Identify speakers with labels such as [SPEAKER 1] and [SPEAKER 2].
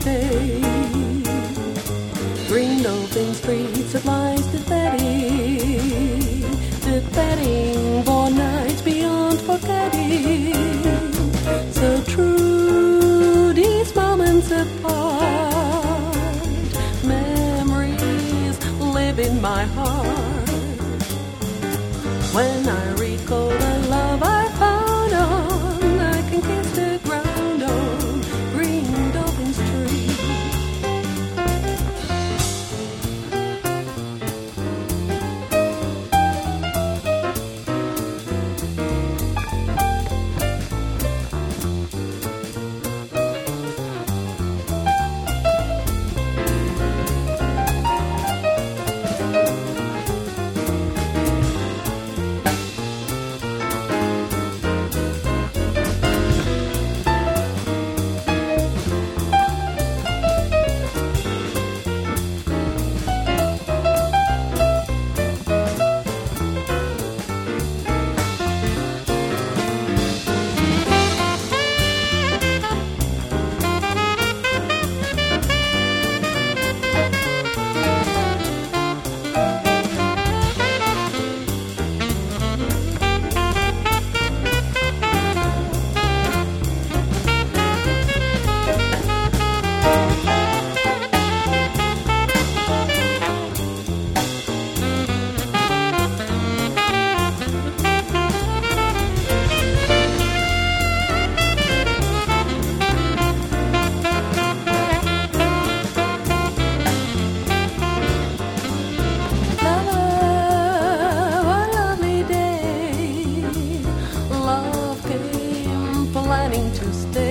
[SPEAKER 1] day. Green open streets of lies defeating for nights beyond forgetting. So true, these moments apart, memories live in my heart. When I recall the love I found on, I can kiss the ground on Green Dolphin Street. Planning to stay.